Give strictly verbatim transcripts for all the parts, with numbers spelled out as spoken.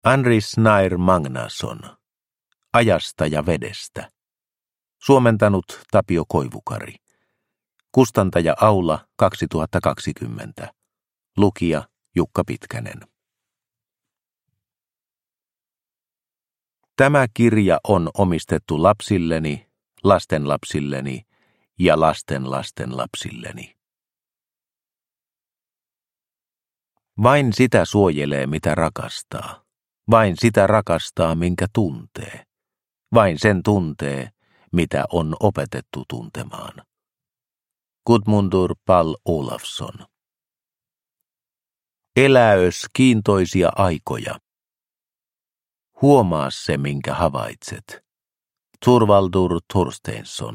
Andris Nair Magnason. Ajasta ja vedestä. Suomentanut Tapio Koivukari. Kustantaja Aula kaksituhattakaksikymmentä. Lukija Jukka Pitkänen. Tämä kirja on omistettu lapsilleni, lastenlapsilleni ja lastenlastenlapsilleni. Vain sitä suojelee, mitä rakastaa. Vain sitä rakastaa, minkä tuntee. Vain sen tuntee, mitä on opetettu tuntemaan. Gudmundur Pall Olafsson. Eläös kiintoisia aikoja. Huomaa se, minkä havaitset. Thorvaldur Thorsteinsson.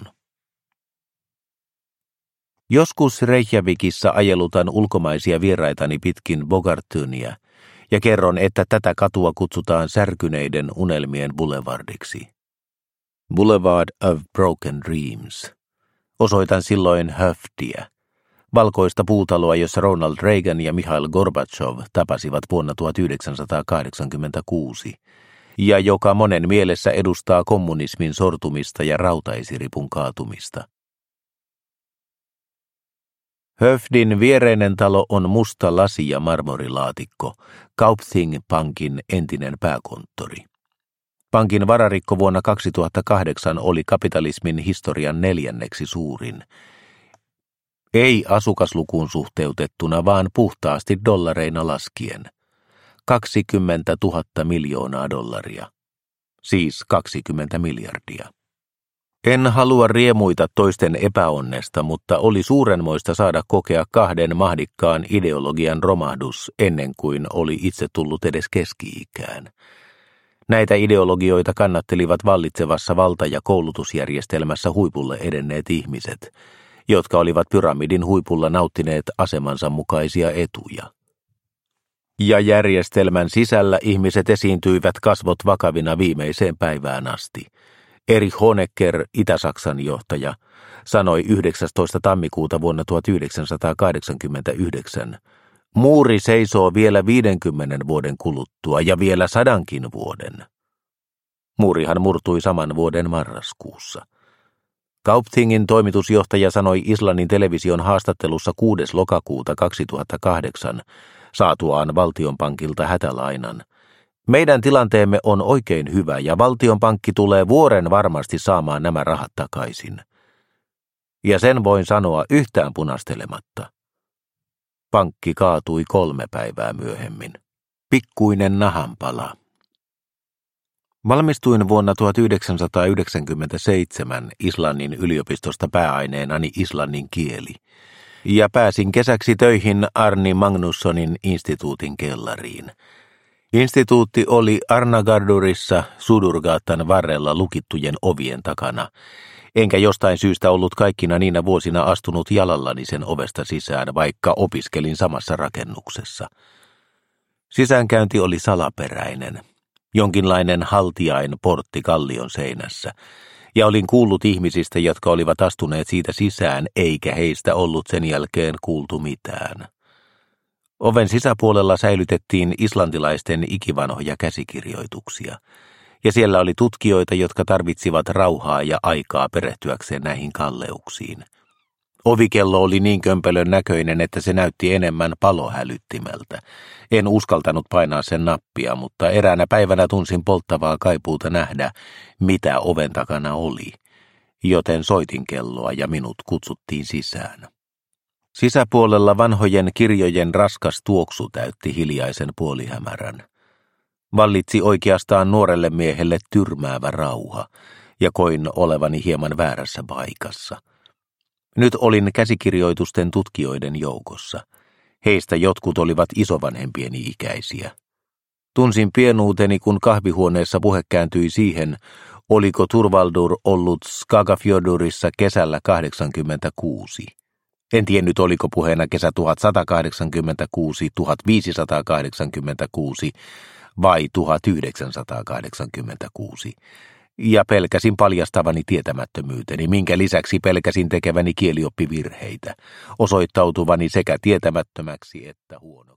Joskus Reykjavikissa ajelutan ulkomaisia vieraitani pitkin Bogartunia ja kerron, että tätä katua kutsutaan särkyneiden unelmien boulevardiksi. Boulevard of Broken Dreams. Osoitan silloin Höftiä, valkoista puutaloa, jossa Ronald Reagan ja Mikhail Gorbachev tapasivat vuonna tuhatyhdeksänsataakahdeksankymmentäkuusi, ja joka monen mielessä edustaa kommunismin sortumista ja rautaisiripun kaatumista. Höfdin viereinen talo on musta lasi- ja marmorilaatikko, Kaupthing-pankin entinen pääkonttori. Pankin vararikko vuonna kaksituhattakahdeksan oli kapitalismin historian neljänneksi suurin. Ei asukaslukuun suhteutettuna, vaan puhtaasti dollareina laskien. kaksikymmentätuhatta miljoonaa dollaria. Siis kaksikymmentä miljardia. En halua riemuita toisten epäonnesta, mutta oli suurenmoista saada kokea kahden mahdikkaan ideologian romahdus ennen kuin oli itse tullut edes keski-ikään. Näitä ideologioita kannattelivat vallitsevassa valta- ja koulutusjärjestelmässä huipulle edenneet ihmiset, jotka olivat pyramidin huipulla nauttineet asemansa mukaisia etuja. Ja järjestelmän sisällä ihmiset esiintyivät kasvot vakavina viimeiseen päivään asti. Erich Honecker, Itä-Saksan johtaja, sanoi yhdeksästoista tammikuuta vuonna tuhatyhdeksänsataakahdeksankymmentäyhdeksän, muuri seisoo vielä viidenkymmenen vuoden kuluttua ja vielä sadankin vuoden. Muurihan murtui saman vuoden marraskuussa. Kaupthingin toimitusjohtaja sanoi Islannin television haastattelussa kuudes lokakuuta kaksituhattakahdeksan saatuaan Valtionpankilta hätälainan. Meidän tilanteemme on oikein hyvä ja Valtionpankki tulee vuoren varmasti saamaan nämä rahat takaisin. Ja sen voin sanoa yhtään punastelematta. Pankki kaatui kolme päivää myöhemmin. Pikkuinen nahanpala. Valmistuin vuonna tuhatyhdeksänsataayhdeksänkymmentäseitsemän Islannin yliopistosta pääaineenani islannin kieli ja pääsin kesäksi töihin Arni Magnussonin instituutin kellariin. Instituutti oli Arnagardurissa Sudurgatan varrella lukittujen ovien takana, enkä jostain syystä ollut kaikkina niinä vuosina astunut jalallani sen ovesta sisään, vaikka opiskelin samassa rakennuksessa. Sisäänkäynti oli salaperäinen, jonkinlainen haltiain portti kallion seinässä, ja olin kuullut ihmisistä, jotka olivat astuneet siitä sisään, eikä heistä ollut sen jälkeen kuultu mitään. Oven sisäpuolella säilytettiin islantilaisten ikivanhoja käsikirjoituksia, ja siellä oli tutkijoita, jotka tarvitsivat rauhaa ja aikaa perehtyäkseen näihin kalleuksiin. Ovikello oli niin kömpelön näköinen, että se näytti enemmän palohälyttimeltä. En uskaltanut painaa sen nappia, mutta eräänä päivänä tunsin polttavaa kaipuuta nähdä, mitä oven takana oli, joten soitin kelloa ja minut kutsuttiin sisään. Sisäpuolella vanhojen kirjojen raskas tuoksu täytti hiljaisen puolihämärän. Vallitsi oikeastaan nuorelle miehelle tyrmäävä rauha, ja koin olevani hieman väärässä paikassa. Nyt olin käsikirjoitusten tutkijoiden joukossa. Heistä jotkut olivat isovanhempieni ikäisiä. Tunsin pienuuteni, kun kahvihuoneessa puhe kääntyi siihen, oliko Thorvaldur ollut Skagafjordurissa kesällä kahdeksankymmentäkuusi. En tiennyt, oliko puheena kesä tuhatsatakahdeksankymmentäkuusi, tuhatyhdeksänsataakahdeksankymmentäkuusi vai tuhatyhdeksänsataakahdeksankymmentäkuusi. Ja pelkäsin paljastavani tietämättömyyteni, minkä lisäksi pelkäsin tekeväni kielioppivirheitä, osoittautuvani sekä tietämättömäksi että huono.